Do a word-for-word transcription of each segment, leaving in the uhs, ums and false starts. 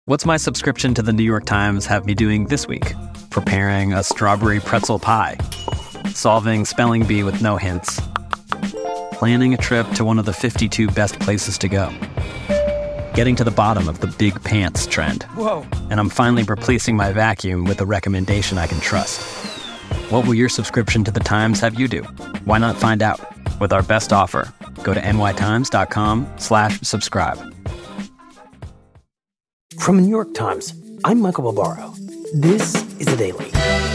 What's my subscription to the New York Times have me doing this week? Preparing a strawberry pretzel pie, solving spelling bee with no hints, planning a trip to one of the fifty-two best places to go, getting to the bottom of the big pants trend. Whoa. And I'm finally replacing my vacuum with a recommendation I can trust. What will your subscription to the Times have you do? Why not find out? With our best offer, go to nytimes.com slash subscribe. From the New York Times, I'm Michael Barbaro. This is The Daily.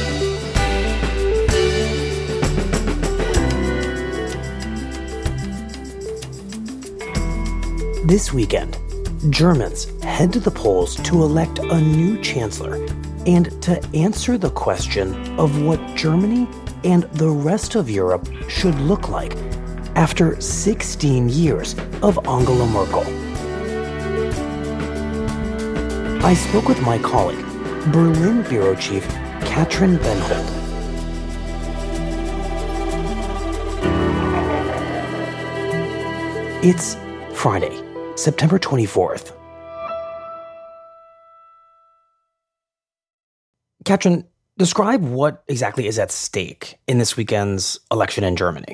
This weekend, Germans head to the polls to elect a new chancellor and to answer the question of what Germany and the rest of Europe should look like after sixteen years of Angela Merkel. I spoke with my colleague, Berlin Bureau Chief Katrin Benhold. It's Friday, September twenty-fourth. Katrin, describe what exactly is at stake in this weekend's election in Germany.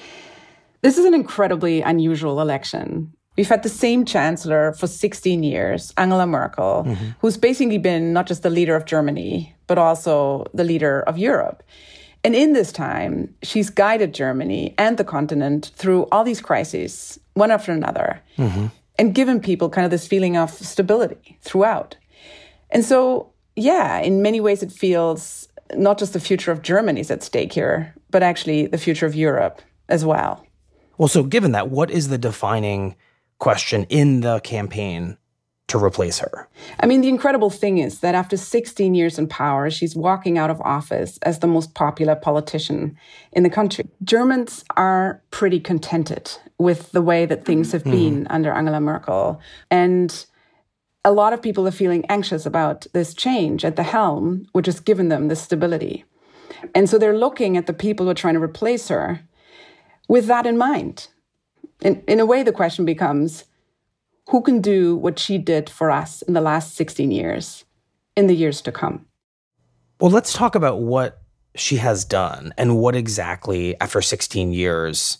This is an incredibly unusual election. We've had the same chancellor for sixteen years, Angela Merkel, mm-hmm. who's basically been not just the leader of Germany, but also the leader of Europe. And in this time, she's guided Germany and the continent through all these crises, one after another, mm-hmm. and given people kind of this feeling of stability throughout. And so, yeah, in many ways it feels not just the future of Germany is at stake here, but actually the future of Europe as well. Well, so given that, what is the defining question in the campaign to replace her? I mean, the incredible thing is that after sixteen years in power, she's walking out of office as the most popular politician in the country. Germans are pretty contented with the way that things have been mm. under Angela Merkel. And a lot of people are feeling anxious about this change at the helm, which has given them this stability. And so they're looking at the people who are trying to replace her with that in mind. In, in a way, the question becomes, who can do what she did for us in the last sixteen years, in the years to come? Well, let's talk about what she has done and what exactly, after sixteen years,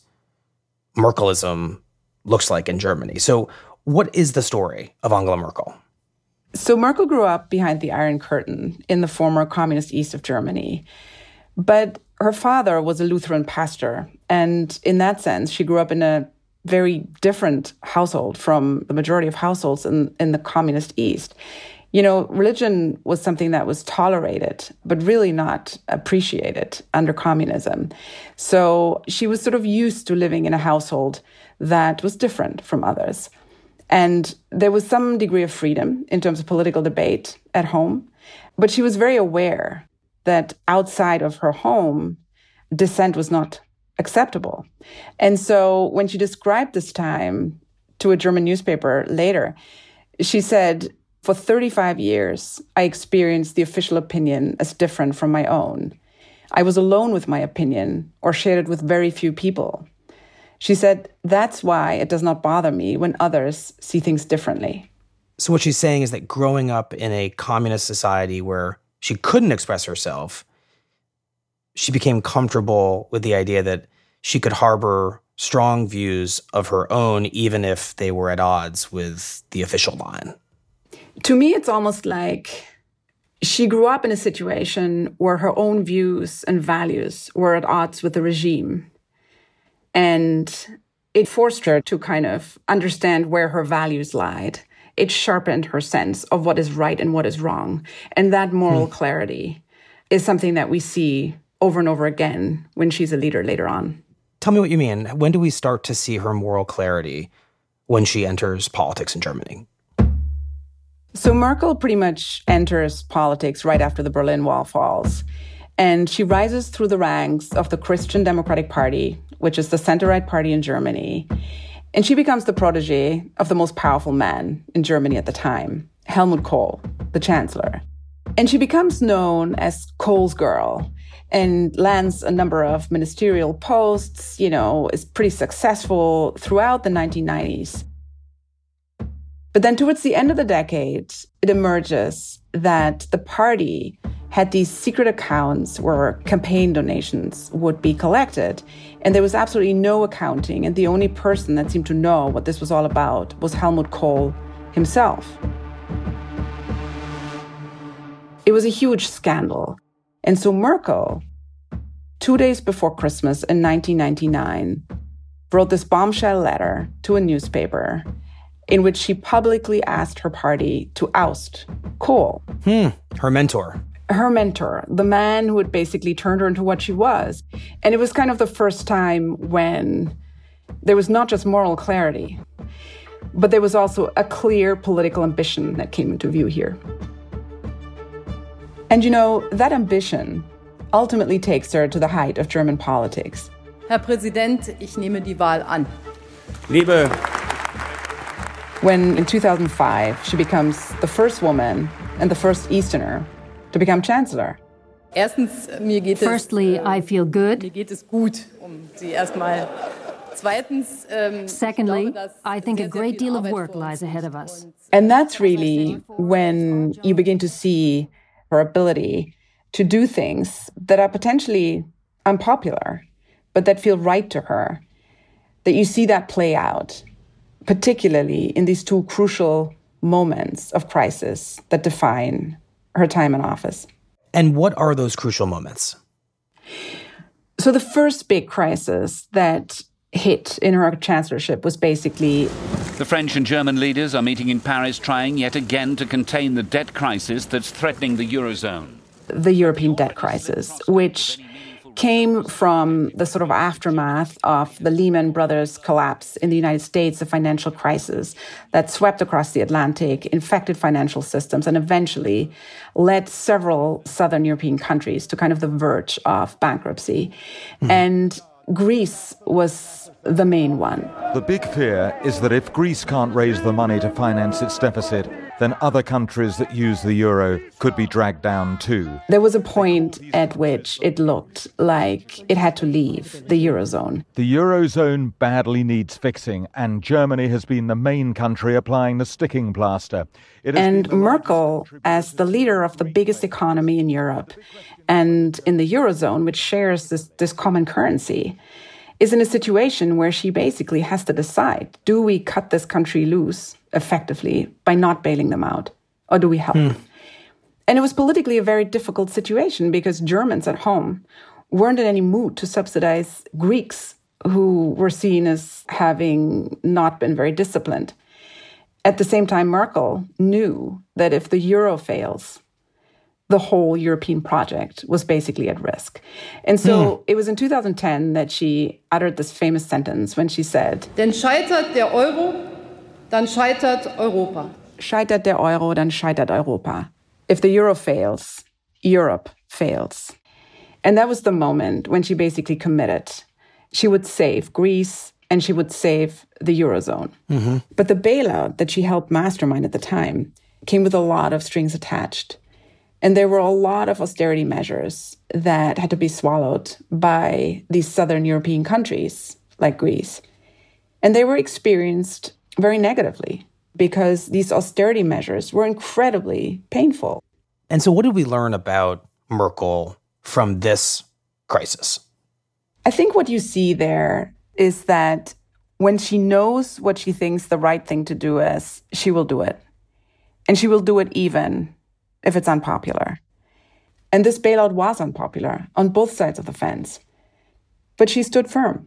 Merkelism looks like in Germany. So what is the story of Angela Merkel? So Merkel grew up behind the Iron Curtain in the former communist east of Germany. But her father was a Lutheran pastor. And in that sense, she grew up in a very different household from the majority of households in, in the communist East. You know, religion was something that was tolerated, but really not appreciated under communism. So she was sort of used to living in a household that was different from others. And there was some degree of freedom in terms of political debate at home, but she was very aware that outside of her home, dissent was not acceptable. And so when she described this time to a German newspaper later, she said, for thirty-five years, I experienced the official opinion as different from my own. I was alone with my opinion or shared it with very few people. She said, that's why it does not bother me when others see things differently. So what she's saying is that growing up in a communist society where she couldn't express herself, she became comfortable with the idea that she could harbor strong views of her own, even if they were at odds with the official line. To me, it's almost like she grew up in a situation where her own views and values were at odds with the regime. And it forced her to kind of understand where her values lied. It sharpened her sense of what is right and what is wrong. And that moral hmm. clarity is something that we see over and over again when she's a leader later on. Tell me what you mean. When do we start to see her moral clarity when she enters politics in Germany? So Merkel pretty much enters politics right after the Berlin Wall falls. And she rises through the ranks of the Christian Democratic Party, which is the center-right party in Germany. And she becomes the protege of the most powerful man in Germany at the time, Helmut Kohl, the chancellor. And she becomes known as Kohl's girl and lands a number of ministerial posts, you know, is pretty successful throughout the nineteen nineties. But then towards the end of the decade, it emerges that the party had these secret accounts where campaign donations would be collected. And there was absolutely no accounting. And the only person that seemed to know what this was all about was Helmut Kohl himself. It was a huge scandal. And so Merkel, two days before Christmas in nineteen ninety-nine, wrote this bombshell letter to a newspaper in which she publicly asked her party to oust Kohl. Hmm, her mentor. Her mentor, the man who had basically turned her into what she was. And it was kind of the first time when there was not just moral clarity, but there was also a clear political ambition that came into view here. And you know, that ambition ultimately takes her to the height of German politics. Herr Präsident, ich nehme die Wahl an. Liebe. When in two thousand five, she becomes the first woman and the first Easterner to become chancellor. Erstens, mir geht es, Firstly, I feel good. Mir geht es gut, um Sie erstmal. Zweitens, ähm, Secondly, ich glaube, dass I think a sehr, sehr great viel deal of Arbeit work vor uns lies ahead of liegt. us. And that's really when you begin to see her ability to do things that are potentially unpopular, but that feel right to her, that you see that play out, particularly in these two crucial moments of crisis that define her time in office. And what are those crucial moments? So the first big crisis that hit in her chancellorship was basically... The French and German leaders are meeting in Paris, trying yet again to contain the debt crisis that's threatening the Eurozone. The European debt crisis, which came from the sort of aftermath of the Lehman Brothers collapse in the United States, the financial crisis that swept across the Atlantic, infected financial systems, and eventually led several southern European countries to kind of the verge of bankruptcy. Mm. And Greece was the main one. The big fear is that if Greece can't raise the money to finance its deficit, then other countries that use the euro could be dragged down too. There was a point at which it looked like it had to leave the Eurozone. The Eurozone badly needs fixing, and Germany has been the main country applying the sticking plaster. And Merkel, as the leader of the biggest economy in Europe and in the Eurozone, which shares this, this common currency, is in a situation where she basically has to decide, do we cut this country loose effectively by not bailing them out, or do we help? Hmm. And it was politically a very difficult situation because Germans at home weren't in any mood to subsidize Greeks who were seen as having not been very disciplined. At the same time, Merkel knew that if the euro fails, the whole European project was basically at risk. And so mm. it was in two thousand ten that she uttered this famous sentence when she said, Denn scheitert der Euro, dann scheitert Europa. Scheitert der Euro, dann scheitert Europa. If the euro fails, Europe fails. And that was the moment when she basically committed. She would save Greece and she would save the Eurozone. Mm-hmm. But the bailout that she helped mastermind at the time came with a lot of strings attached. And there were a lot of austerity measures that had to be swallowed by these southern European countries like Greece. And they were experienced very negatively because these austerity measures were incredibly painful. And so what did we learn about Merkel from this crisis? I think what you see there is that when she knows what she thinks the right thing to do is, she will do it. And she will do it even if it's unpopular. And this bailout was unpopular on both sides of the fence. But she stood firm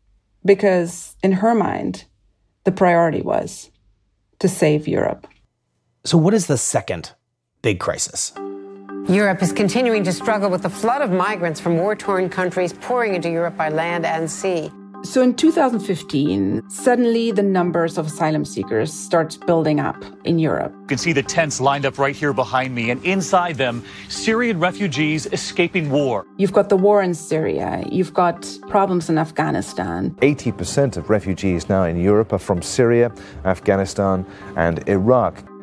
because in her mind, the priority was to save Europe. So what is the second big crisis? Europe is continuing to struggle with the flood of migrants from war-torn countries pouring into Europe by land and sea. So in two thousand fifteen, suddenly the numbers of asylum seekers starts building up in Europe. You can see the tents lined up right here behind me, and inside them, Syrian refugees escaping war. You've got the war in Syria. You've got problems in Afghanistan. eighty percent of refugees now in Europe are from Syria, Afghanistan, and Iraq.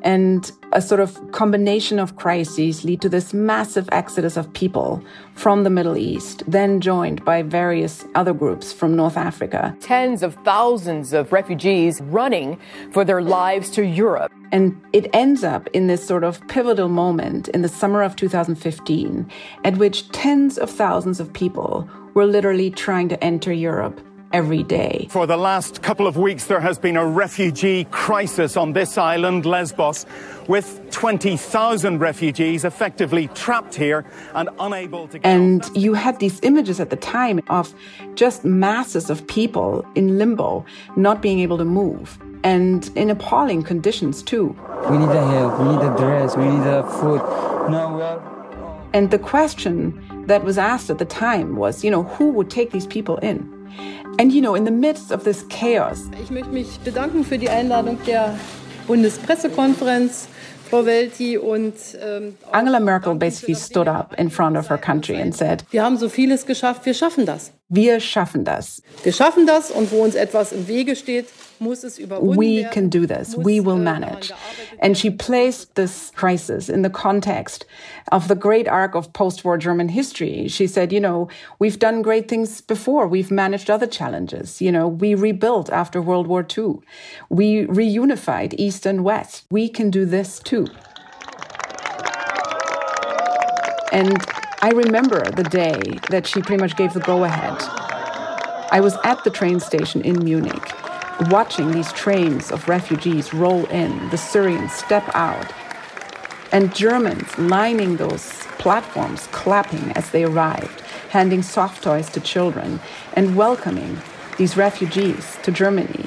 And a sort of combination of crises lead to this massive exodus of people from the Middle East, then joined by various other groups from North Africa. Tens of thousands of refugees running for their lives to Europe. And it ends up in this sort of pivotal moment in the summer of two thousand fifteen, at which tens of thousands of people were literally trying to enter Europe every day. For the last couple of weeks, there has been a refugee crisis on this island, Lesbos, with twenty thousand refugees effectively trapped here and unable to get And off. you had these images at the time of just masses of people in limbo, not being able to move, and in appalling conditions too. We need the help, we need the dress, we need the food. No, we are... And the question that was asked at the time was, you know, who would take these people in? And, you know, in the midst of this chaos, Ich möchte mich bedanken für die Einladung der Bundespressekonferenz, Frau Welti, und ähm, Angela Merkel basically stood up in front of her country and said, wir haben so vieles geschafft, wir schaffen das. wir schaffen das. Wir schaffen das, und wo uns etwas im Wege steht, muss es überwunden We werden. can do this. We will manage. And she placed this crisis in the context of the great arc of post-war German history. She said, you know, we've done great things before. We've managed other challenges. You know, we rebuilt after World War Two. We reunified East and West. We can do this too. And I remember the day that she pretty much gave the go-ahead. I was at the train station in Munich, watching these trains of refugees roll in, the Syrians step out, and Germans lining those platforms, clapping as they arrived, handing soft toys to children, and welcoming these refugees to Germany.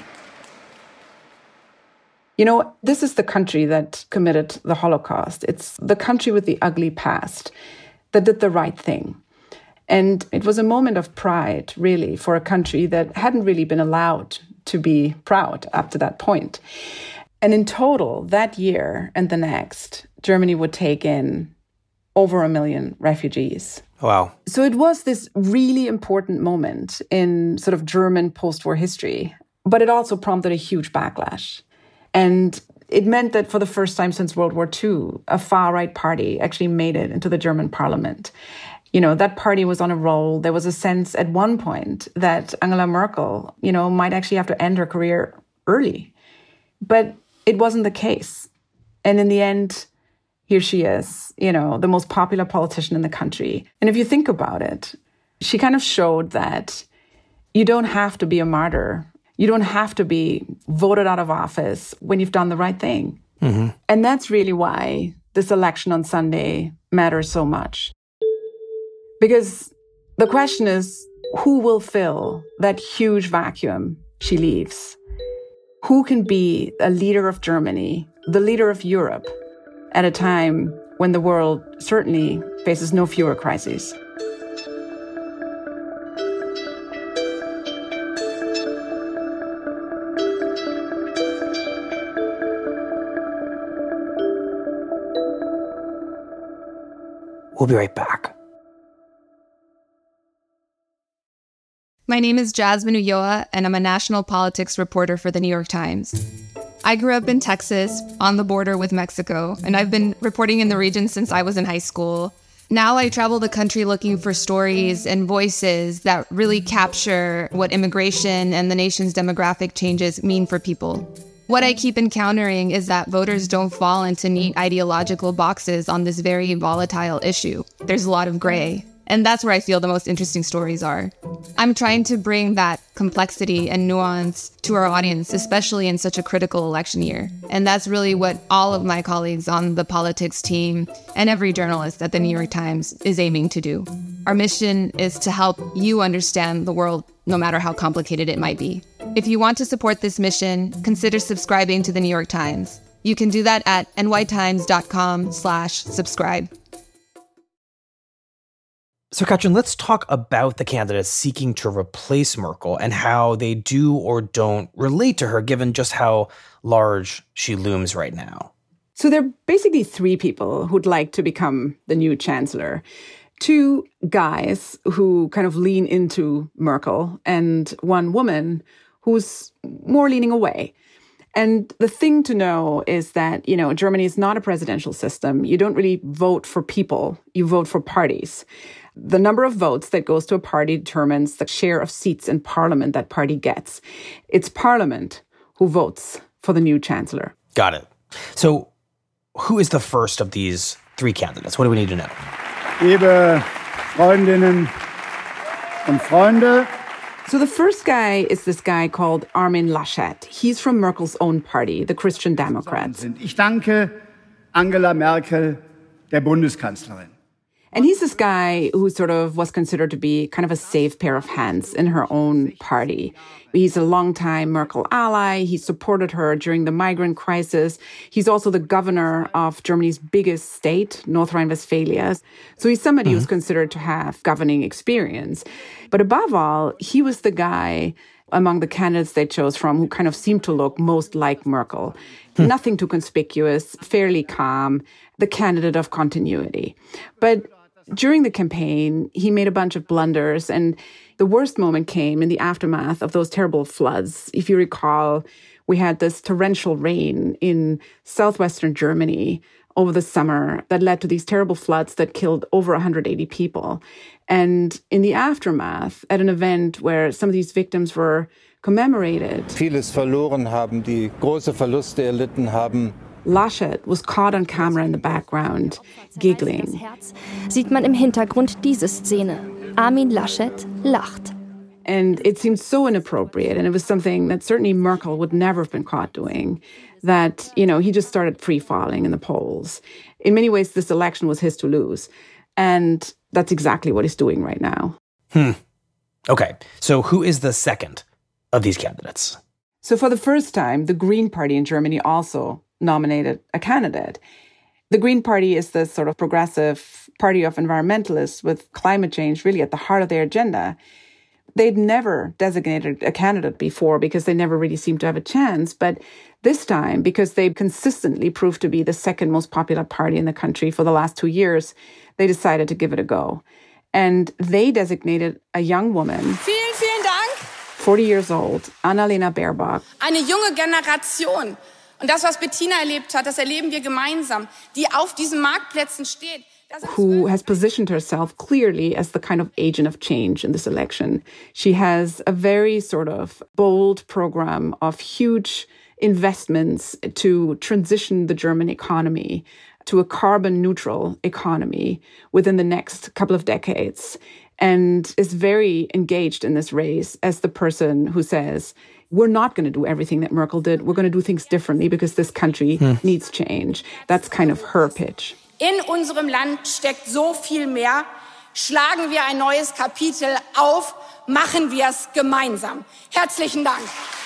You know, this is the country that committed the Holocaust. It's the country with the ugly past that did the right thing. And it was a moment of pride, really, for a country that hadn't really been allowed to be proud up to that point. And in total, that year and the next, Germany would take in over a million refugees. Wow. So it was this really important moment in sort of German post-war history, but it also prompted a huge backlash. And it meant that for the first time since World War Two, a far-right party actually made it into the German parliament. You know, that party was on a roll. There was a sense at one point that Angela Merkel, you know, might actually have to end her career early. But it wasn't the case. And in the end, here she is, you know, the most popular politician in the country. And if you think about it, she kind of showed that you don't have to be a martyr. You don't have to be voted out of office when you've done the right thing. Mm-hmm. And that's really why this election on Sunday matters so much. Because the question is, who will fill that huge vacuum she leaves? Who can be a leader of Germany, the leader of Europe, at a time when the world certainly faces no fewer crises? We'll be right back. My name is Jasmine Ulloa, and I'm a national politics reporter for The New York Times. I grew up in Texas, on the border with Mexico, and I've been reporting in the region since I was in high school. Now I travel the country looking for stories and voices that really capture what immigration and the nation's demographic changes mean for people. What I keep encountering is that voters don't fall into neat ideological boxes on this very volatile issue. There's a lot of gray. And that's where I feel the most interesting stories are. I'm trying to bring that complexity and nuance to our audience, especially in such a critical election year. And that's really what all of my colleagues on the politics team and every journalist at the New York Times is aiming to do. Our mission is to help you understand the world, no matter how complicated it might be. If you want to support this mission, consider subscribing to the New York Times. You can do that at nytimes.com slash subscribe. So, Katrin, let's talk about the candidates seeking to replace Merkel and how they do or don't relate to her, given just how large she looms right now. So there are basically three people who'd like to become the new chancellor. Two guys who kind of lean into Merkel, and one woman who's more leaning away. And the thing to know is that, you know, Germany is not a presidential system. You don't really vote for people. You vote for parties. The number of votes that goes to a party determines the share of seats in parliament that party gets. It's parliament who votes for the new chancellor. Got it. So who is the first of these three candidates? What do we need to know? Liebe Freundinnen und Freunde. So the first guy is this guy called Armin Laschet. He's from Merkel's own party, the Christian Democrats. Ich danke Angela Merkel, der Bundeskanzlerin. And he's this guy who sort of was considered to be kind of a safe pair of hands in her own party. He's a longtime Merkel ally. He supported her during the migrant crisis. He's also the governor of Germany's biggest state, North Rhine-Westphalia. So he's somebody mm-hmm. who's considered to have governing experience. But above all, he was the guy among the candidates they chose from who kind of seemed to look most like Merkel. Hmm. Nothing too conspicuous, fairly calm, the candidate of continuity. But during the campaign, he made a bunch of blunders, and the worst moment came in the aftermath of those terrible floods. If you recall, we had this torrential rain in southwestern Germany over the summer that led to these terrible floods that killed over one hundred eighty people. And in the aftermath, at an event where some of these victims were commemorated, vieles verloren haben, die große Verluste erlitten haben. Laschet was caught on camera in the background, giggling. Sieht man im Hintergrund diese Szene. Armin Laschet lacht. And it seemed so inappropriate, and it was something that certainly Merkel would never have been caught doing, that, you know, he just started free-falling in the polls. In many ways, this election was his to lose. And that's exactly what he's doing right now. Hmm. Okay, so who is the second of these candidates? So for the first time, the Green Party in Germany also nominated a candidate. The Green Party is this sort of progressive party of environmentalists with climate change really at the heart of their agenda. They'd never designated a candidate before because they never really seemed to have a chance. But this time, because they consistently proved to be the second most popular party in the country for the last two years, they decided to give it a go. And they designated a young woman, vielen, vielen Dank. forty years old, Annalena Baerbock. Eine junge Generation. Und das, was Bettina erlebt hat, das erleben wir gemeinsam, die auf diesen Marktplätzen steht. Who has positioned herself clearly as the kind of agent of change in this election. She has a very sort of bold program of huge investments to transition the German economy to a carbon neutral economy within the next couple of decades, and is very engaged in this race as the person who says, we're not going to do everything that Merkel did. We're going to do things differently because this country hmm. needs change. That's kind of her pitch. In unserem Land steckt so viel mehr. Schlagen wir ein neues Kapitel auf. Machen wir es gemeinsam. Herzlichen Dank.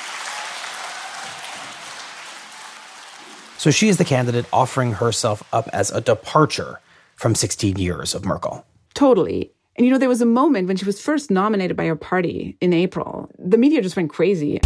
So she is the candidate offering herself up as a departure from sixteen years of Merkel. Totally. And, you know, there was a moment when she was first nominated by her party in April. The media just went crazy.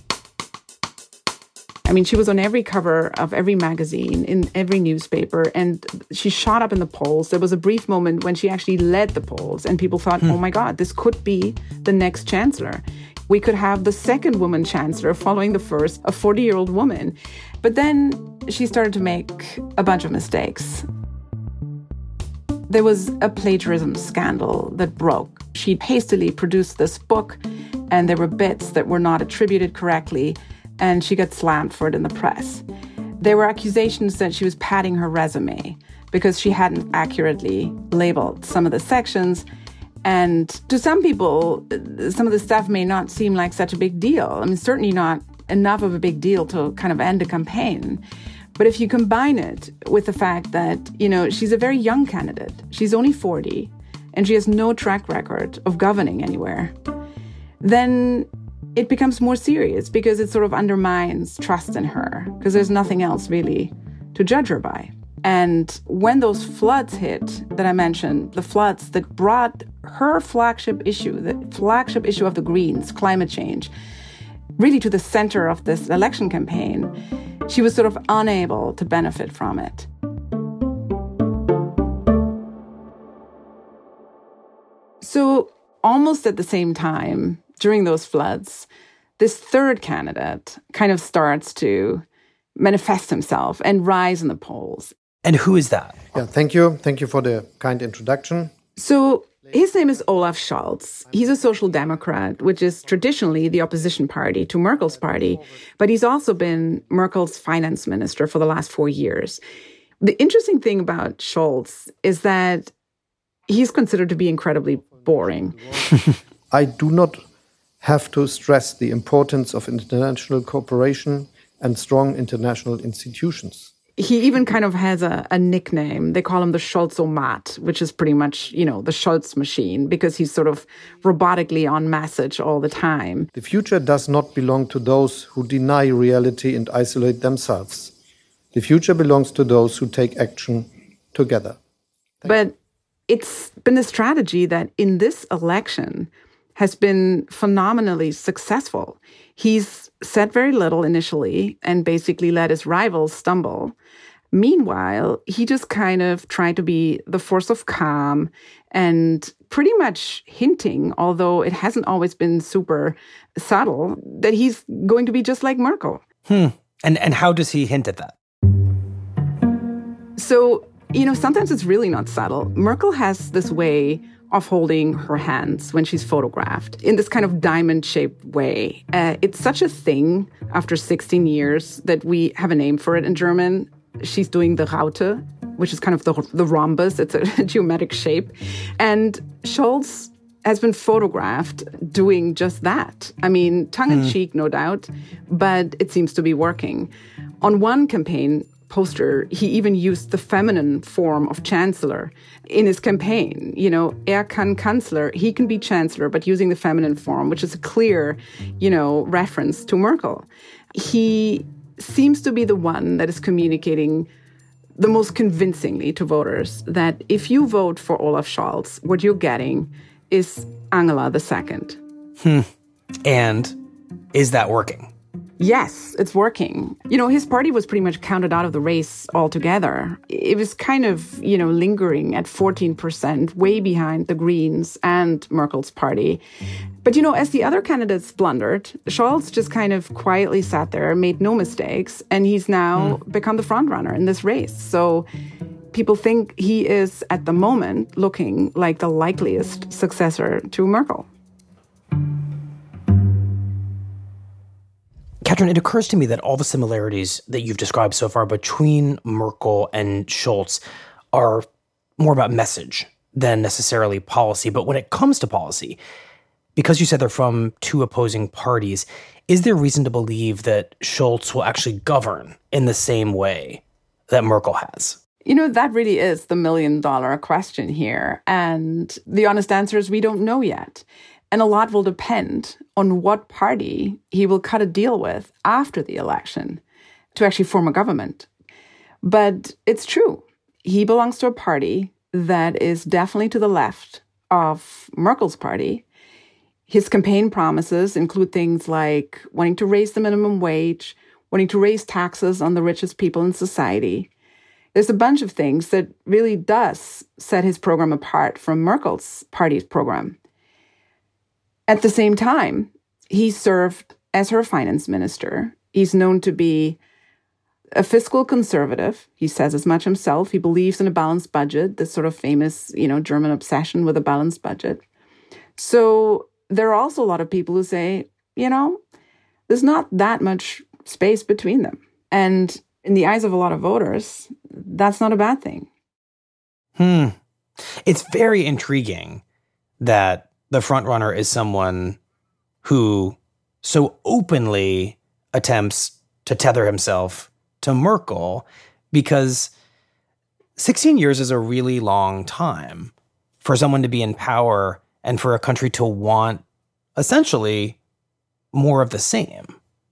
I mean, she was on every cover of every magazine, in every newspaper, and she shot up in the polls. There was a brief moment when she actually led the polls, and people thought, hmm. oh my God, this could be the next chancellor. We could have the second woman chancellor following the first, a forty-year-old woman. But then she started to make a bunch of mistakes. There was a plagiarism scandal that broke. She hastily produced this book, and there were bits that were not attributed correctly, and she got slammed for it in the press. There were accusations that she was padding her resume because she hadn't accurately labeled some of the sections. And to some people, some of the stuff may not seem like such a big deal. I mean, certainly not enough of a big deal to kind of end a campaign. But if you combine it with the fact that, you know, she's a very young candidate, she's only forty, and she has no track record of governing anywhere, then it becomes more serious because it sort of undermines trust in her, because there's nothing else really to judge her by. And when those floods hit that I mentioned, the floods that brought her flagship issue, the flagship issue of the Greens, climate change, really to the center of this election campaign, she was sort of unable to benefit from it. So almost at the same time, during those floods, this third candidate kind of starts to manifest himself and rise in the polls. And who is that? Yeah, thank you. Thank you for the kind introduction. So his name is Olaf Scholz. He's a social democrat, which is traditionally the opposition party to Merkel's party. But he's also been Merkel's finance minister for the last four years. The interesting thing about Scholz is that he's considered to be incredibly boring. I do not have to stress the importance of international cooperation and strong international institutions. He even kind of has a, a nickname. They call him the Scholz-o-mat, which is pretty much, you know, the Scholz machine, because he's sort of robotically on message all the time. The future does not belong to those who deny reality and isolate themselves. The future belongs to those who take action together. Thank but it's been a strategy that in this election has been phenomenally successful. He's said very little initially and basically let his rivals stumble. Meanwhile, he just kind of tried to be the force of calm and pretty much hinting, although it hasn't always been super subtle, that he's going to be just like Merkel. Hmm. And and how does he hint at that? So, you know, sometimes it's really not subtle. Merkel has this way of holding her hands when she's photographed in this kind of diamond-shaped way. Uh, it's such a thing after sixteen years that we have a name for it in German. She's doing the Raute, which is kind of the, the rhombus. It's a geometric shape. And Scholz has been photographed doing just that. I mean, tongue-in-cheek, mm. no doubt, but it seems to be working. On one campaign poster, he even used the feminine form of chancellor in his campaign. You know, er kann Kanzler, he can be chancellor, but using the feminine form, which is a clear, you know, reference to Merkel. He seems to be the one that is communicating the most convincingly to voters that if you vote for Olaf Scholz, what you're getting is Angela the Second. Hmm. And is that working? Yes, it's working. You know, his party was pretty much counted out of the race altogether. It was kind of, you know, lingering at fourteen percent, way behind the Greens and Merkel's party. But, you know, as the other candidates blundered, Scholz just kind of quietly sat there, made no mistakes, and he's now mm. become the frontrunner in this race. So people think he is, at the moment, looking like the likeliest successor to Merkel. Katrin, it occurs to me that all the similarities that you've described so far between Merkel and Scholz are more about message than necessarily policy. But when it comes to policy, because you said they're from two opposing parties, is there reason to believe that Scholz will actually govern in the same way that Merkel has? You know, that really is the million-dollar question here. And the honest answer is we don't know yet. And a lot will depend on what party he will cut a deal with after the election to actually form a government. But it's true. He belongs to a party that is definitely to the left of Merkel's party. His campaign promises include things like wanting to raise the minimum wage, wanting to raise taxes on the richest people in society. There's a bunch of things that really does set his program apart from Merkel's party's program. At the same time, he served as her finance minister. He's known to be a fiscal conservative. He says as much himself. He believes in a balanced budget, this sort of famous, you know, German obsession with a balanced budget. So there are also a lot of people who say, you know, there's not that much space between them. And in the eyes of a lot of voters, that's not a bad thing. Hmm. It's very intriguing that the frontrunner is someone who so openly attempts to tether himself to Merkel, because sixteen years is a really long time for someone to be in power and for a country to want essentially more of the same.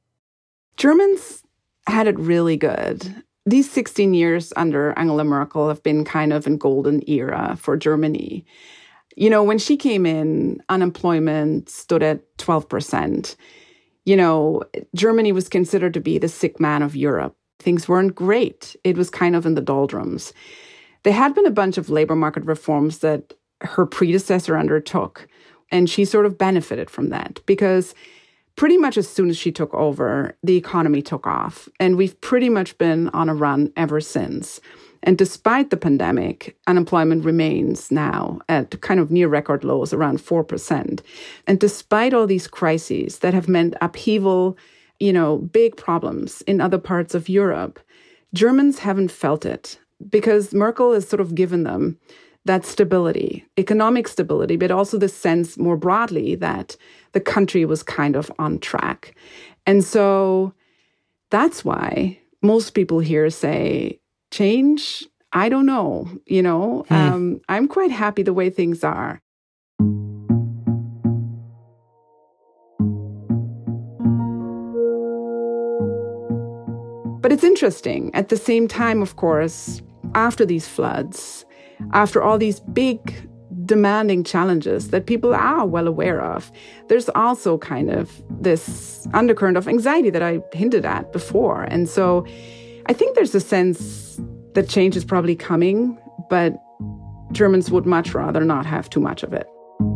Germans had it really good. These sixteen years under Angela Merkel have been kind of a golden era for Germany. You know, when she came in, unemployment stood at twelve percent. You know, Germany was considered to be the sick man of Europe. Things weren't great. It was kind of in the doldrums. There had been a bunch of labor market reforms that her predecessor undertook, and she sort of benefited from that because pretty much as soon as she took over, the economy took off. And we've pretty much been on a run ever since. And despite the pandemic, unemployment remains now at kind of near record lows, around four percent. And despite all these crises that have meant upheaval, you know, big problems in other parts of Europe, Germans haven't felt it because Merkel has sort of given them that stability, economic stability, but also the sense more broadly that the country was kind of on track. And so that's why most people here say, change? I don't know. You know, hmm. um, I'm quite happy the way things are. But it's interesting. At the same time, of course, after these floods, after all these big demanding challenges that people are well aware of, there's also kind of this undercurrent of anxiety that I hinted at before. And so I think there's a sense that change is probably coming, but Germans would much rather not have too much of it.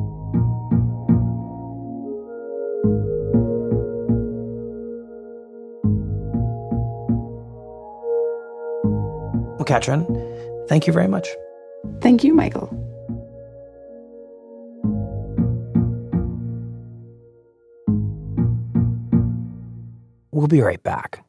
Well, Katrin, thank you very much. Thank you, Michael. We'll be right back.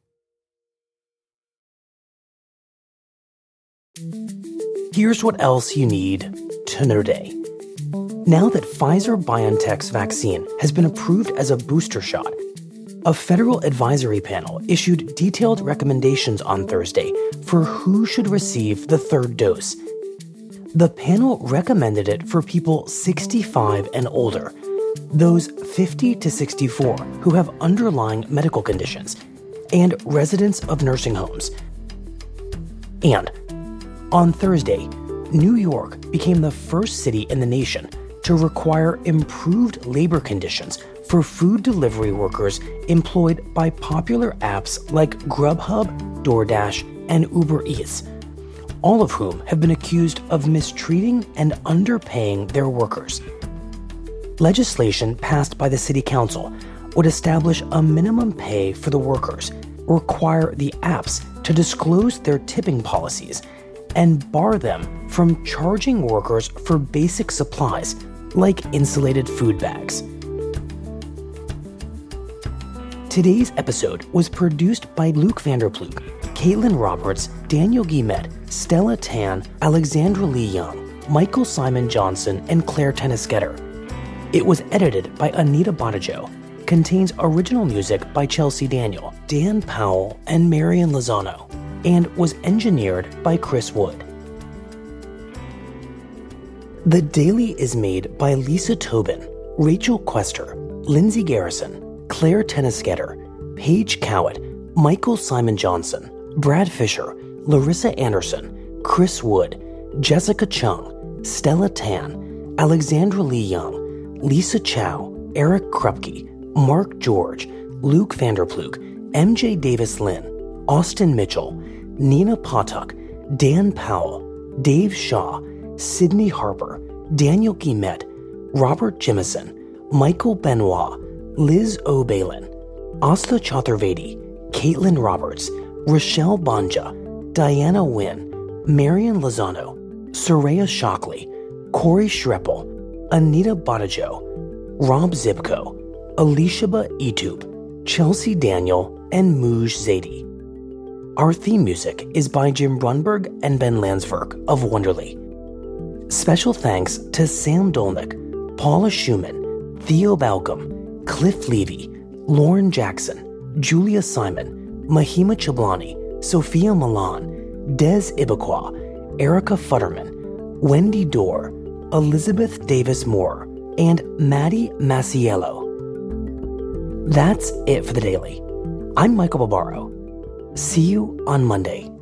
Here's what else you need to know today. Now that Pfizer-BioNTech's vaccine has been approved as a booster shot, a federal advisory panel issued detailed recommendations on Thursday for who should receive the third dose. The panel recommended it for people sixty-five and older, those fifty to sixty-four who have underlying medical conditions, and residents of nursing homes. And on Thursday, New York became the first city in the nation to require improved labor conditions for food delivery workers employed by popular apps like Grubhub, DoorDash, and Uber Eats, all of whom have been accused of mistreating and underpaying their workers. Legislation passed by the City Council would establish a minimum pay for the workers, require the apps to disclose their tipping policies, and bar them from charging workers for basic supplies like insulated food bags. Today's episode was produced by Luke Vanderploeg, Caitlin Roberts, Daniel Guillemette, Stella Tan, Alexandra Lee Young, Michael Simon Johnson, and Claire Tennisketter. It was edited by Anita Bottaggio, contains original music by Chelsea Daniel, Dan Powell, and Marian Lozano, and was engineered by Chris Wood. The Daily is made by Lisa Tobin, Rachel Quester, Lindsay Garrison, Claire Tennisketter, Paige Cowett, Michael Simon Johnson, Brad Fisher, Larissa Anderson, Chris Wood, Jessica Chung, Stella Tan, Alexandra Lee Young, Lisa Chow, Eric Krupke, Mark George, Luke Vanderploeg, M J Davis Lynn, Austin Mitchell, Nina Potuk, Dan Powell, Dave Shaw, Sydney Harper, Daniel Guillemette, Robert Jimison, Michael Benoit, Liz O'Balin, Asta Chaturvedi, Caitlin Roberts, Rochelle Banja, Diana Wynn, Marian Lozano, Soraya Shockley, Corey Schreppel, Anita Bottaggio, Rob Zibko, Elishaba Etube, Chelsea Daniel, and Mooj Zaidi. Our theme music is by Jim Brunberg and Ben Landsverk of Wonderly. Special thanks to Sam Dolnick, Paula Schumann, Theo Balcom, Cliff Levy, Lauren Jackson, Julia Simon, Mahima Chablani, Sophia Milan, Des Ibequa, Erica Futterman, Wendy Dorr, Elizabeth Davis Moore, and Maddie Masiello. That's it for the Daily. I'm Michael Barbaro. See you on Monday.